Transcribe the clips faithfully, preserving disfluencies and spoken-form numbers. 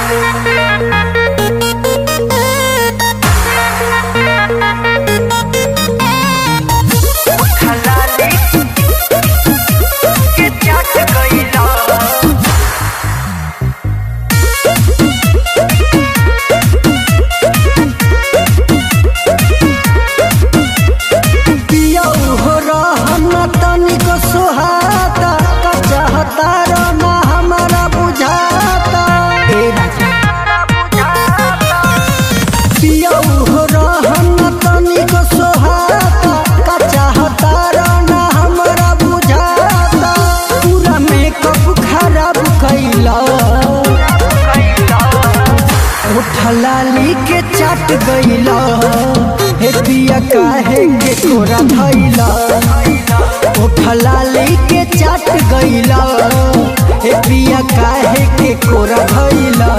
लाली के चाट गईला हे पिया काहे के कोरा धइला। ओठ लाली के चाट गईला हे पिया काहे के कोरा धइला।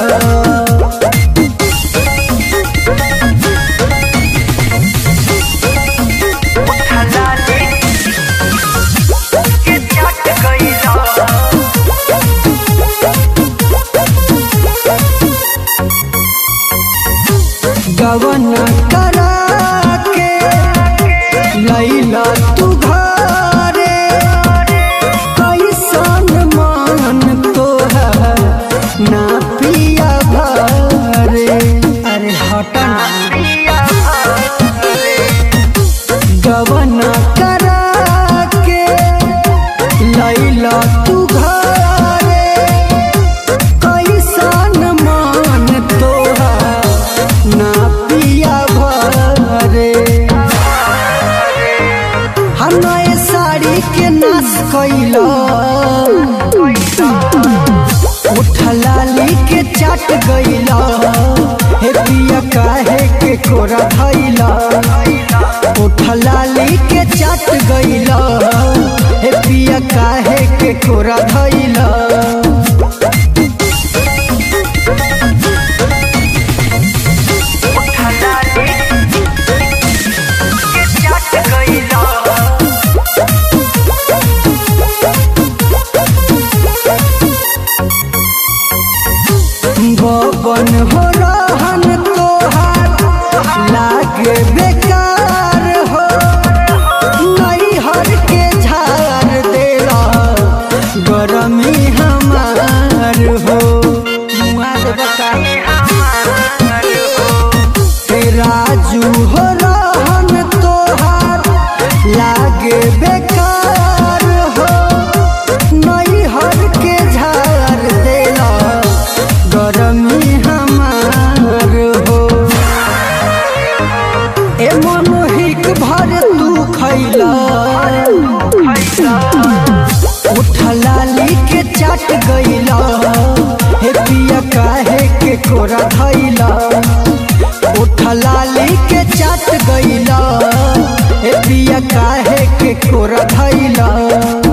गवन करा के लैला तू घरे कैसन मन तोहर ना पिया भरे। अरे हटना गवन करा के लैला तू घरे कैसन मन तोहर ना पिया भरे। हम नए साड़ी के नाश कैला ओठ लाली के चाट गईला हे पिया काहे के कोरा धइला। ओठ लाली के चाट गईला हे पिया काहे के कोरा धइला। बबन हो रहन तोहार लागे बेकार हो नैहर के झाड़ देला गरमी हमार हो। राजू हो रहन तोहार लागे बेकार हो नैहर के झाड़ देला गरमी हमार हो। ए मनोहिक भर तू खैला ओठ लाली के चाट गईला हे पिया काहे के कोरा धइला। ओठ लाली के चाट गईला हे पिया काहे के कोरा धइला।